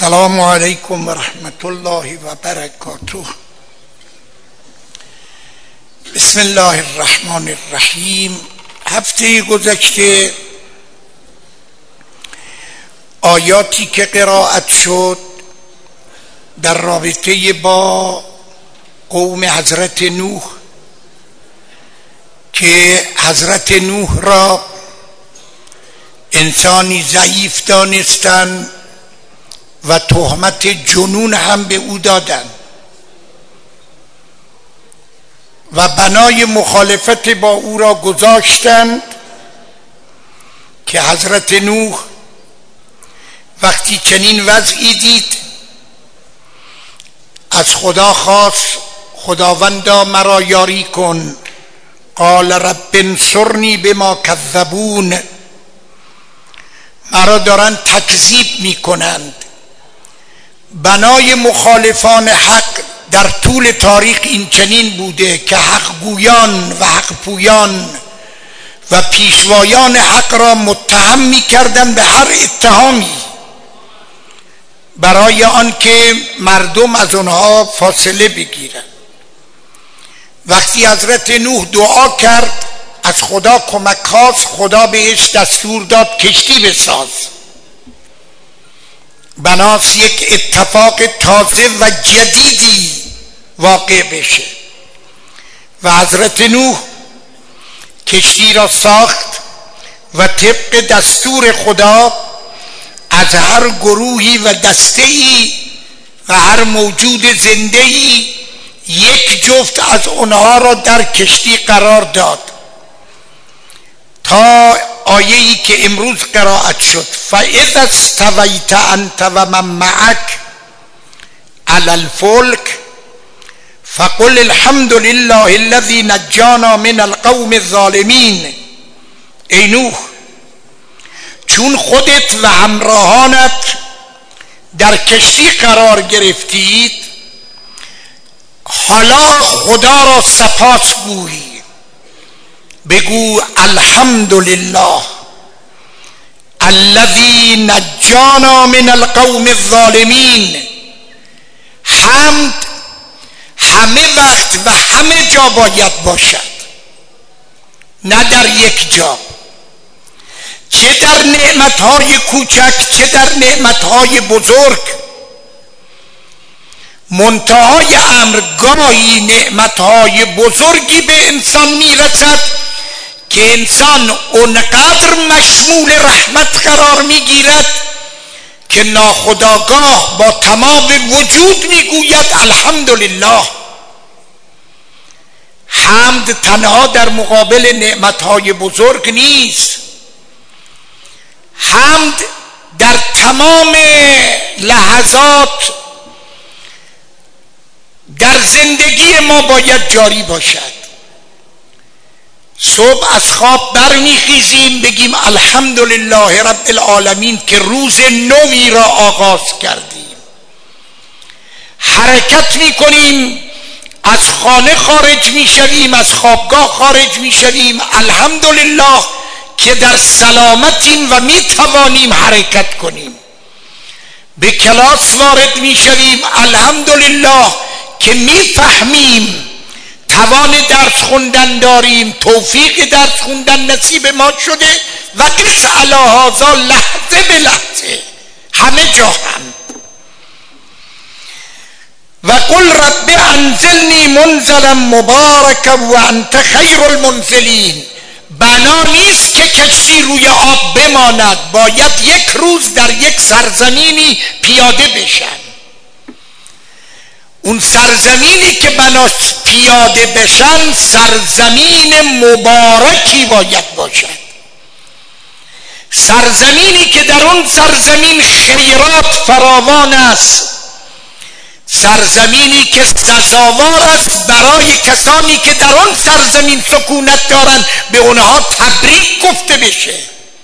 السلام علیکم و رحمت الله و برکاته. بسم الله الرحمن الرحیم. هفته گذشته آیاتی که قرائت شد در رابطه با قوم حضرت نوح که حضرت نوح را انسانی ضعیف دانستند و تهمت جنون هم به او دادند و بنای مخالفت با او را گذاشتند که حضرت نوح وقتی چنین وضعی دید از خدا خواست خداوندا مرا یاری کن. قال رب انصرنی بما کذبون، مرا دارن تکذیب میکنند. بنای مخالفان حق در طول تاریخ این چنین بوده که حق گویان و حق پویان و پیشوایان حق را متهم میکردند به هر اتهامی برای آنکه مردم از آنها فاصله بگیرند. وقتی حضرت نوح دعا کرد از خدا کمک خواست، خدا بهش دستور داد کشتی بساز. بناس یک اتفاق تازه و جدیدی واقع بشه و حضرت نوح کشتی را ساخت و طبق دستور خدا از هر گروهی و دسته‌ای و هر موجود زنده‌ای یک جفت از اونها را در کشتی قرار داد تا آیه‌ای که امروز قرائت شد فَإِذَا اسْتَوَيْتَ أَنْتَ وَمَن مَّعَكَ عَلَى الْفُلْكِ فَقُلِ الْحَمْدُ لِلَّهِ الَّذِي نَجَّانَا مِنَ الْقَوْمِ الظَّالِمِينَ. ای نوح، چون خودت و همراهانت در کشتی قرار گرفتید حالا خدا را سپاس گوی، بگو الحمد لله الذی نجانا من القوم الظالمین. حمد همه وقت و همه جا باید باشد، نه در یک جا، چه در نعمتهای کوچک چه در نعمتهای بزرگ. منتهای امر گاهی نعمتهای بزرگی به انسان میرسد که انسان اونقدر مشمول رحمت قرار میگیرد که ناخودآگاه با تمام وجود میگوید الحمدلله. حمد تنها در مقابل نعمتهای بزرگ نیست، حمد در تمام لحظات در زندگی ما باید جاری باشد. صبح از خواب برمیخیزیم بگیم الحمدلله رب العالمین که روز نوی را آغاز کردیم. حرکت میکنیم، از خانه خارج میشویم، از خوابگاه خارج میشویم، الحمدلله که در سلامتیم و میتوانیم حرکت کنیم. به کلاس وارد میشویم، الحمدلله که میفهمیم، توان درس خوندن داریم، توفیق درس خوندن نصیب ما شده و قس علی هذا لحظه به لحظه همه جا هم. و قل رب انزلنی منزلا مبارکا و انت خیر المنزلین. بنا نیست که کشتی روی آب بماند، باید یک روز در یک سرزمینی پیاده بشن. اون سرزمینی که بناش پیاده بشن سرزمین مبارکی باید باشد، سرزمینی که در اون سرزمین خیرات فراوان است، سرزمینی که سزاوار است برای کسانی که در اون سرزمین سکونت دارند به اونها تبریک گفته بشه.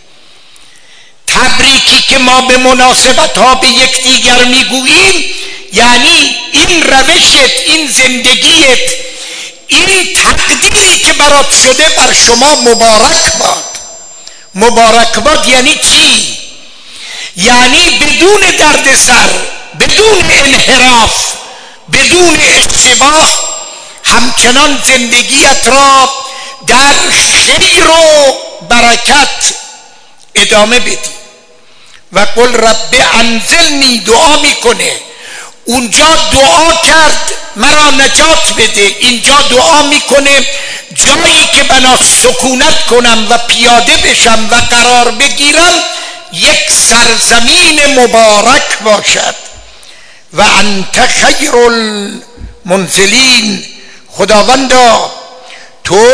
تبریکی که ما به مناسبت ها به یکدیگر میگوییم یعنی این روشت، این زندگیت، این تقدیری که برات شده بر شما مبارک باد. مبارک باد یعنی چی؟ یعنی بدون در دردسر، بدون انحراف، بدون اشتباه، همچنان زندگیت را در خیر و برکت ادامه بدی. و قل رب انزلنی، دعا میکنه. اونجا دعا کرد مرا نجات بده، اینجا دعا میکنه جایی که بنا سکونت کنم و پیاده بشم و قرار بگیرم یک سرزمین مبارک باشد. و انت خیر المنزلین، خداوندا تو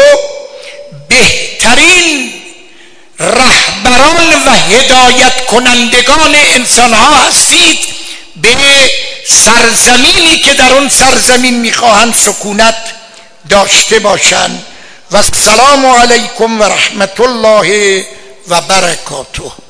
بهترین رهبران و هدایت کنندگان انسان ها هستید به سرزمینی که در اون سرزمین میخواهند سکونت داشته باشند. و السلام علیکم و رحمت الله و برکاته.